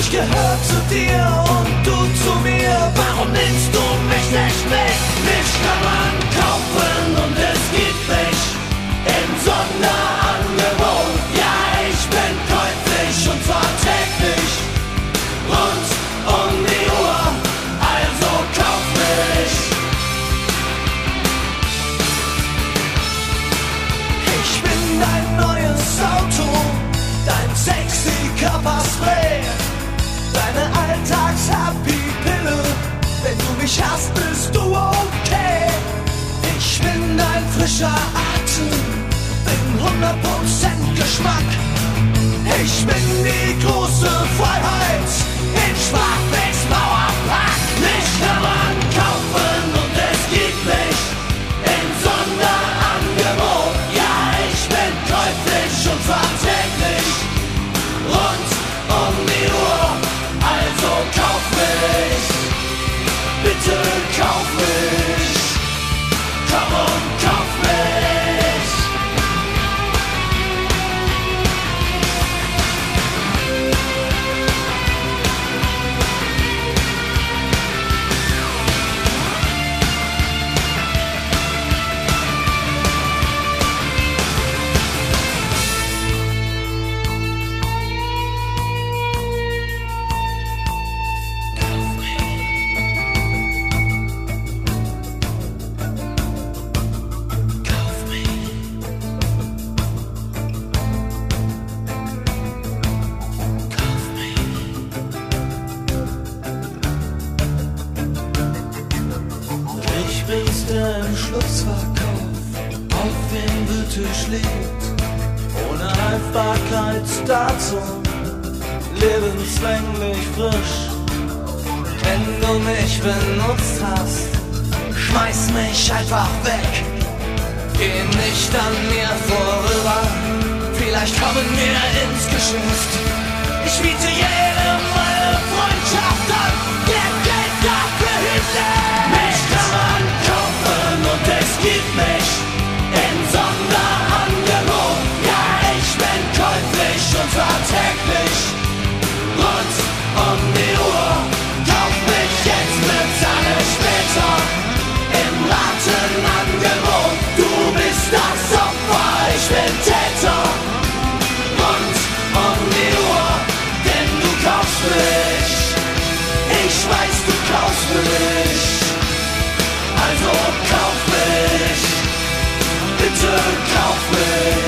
Ich gehör zu dir und du zu mir. Warum nimmst du mich nicht mit? Mich kann man kaufen und es gibt mich im Sonderangebot. Ja, ich bin käuflich und zwar täglich rund um die Uhr. Also kauf mich. Ich bin dein neues Auto, dein sexy Körperspray, deine Alltags-Happy-Pille. Wenn du mich hast, bist du okay. Ich bin dein frischer Atem, bin 100% Geschmack. Ich bin die große Freiheit in Schwachwitz Mauerpark. Mich kann man kaufen und es gibt mich im Sonderangebot. Ja, ich bin käuflich und zwar täglich rund um die Uhr. Also kauf mich, bitte kauf mich, komm und kauf mich. Im Schlussverkauf, auf dem Wühltisch liegt, ohne Haltbarkeitsdatum, lebenslänglich frisch. Wenn du mich benutzt hast, schmeiß mich einfach weg, geh nicht an mir vorüber, vielleicht kommen wir ins Geschäft. Ich biete jedem meine Freundschaft an, der Geld dafür hinlegt. Mich kann man kaufen und es gibt mich im Sonderangebot. Ja, ich bin käuflich und zwar täglich rund um die Uhr. Kauf mich jetzt, bezahle später im Ratenangebot. Du bist das Opfer, ich bin Täter rund um die Uhr, denn du kaufst mich. Ich weiß, du kaufst mich. Also kauf mich, bitte kauf mich.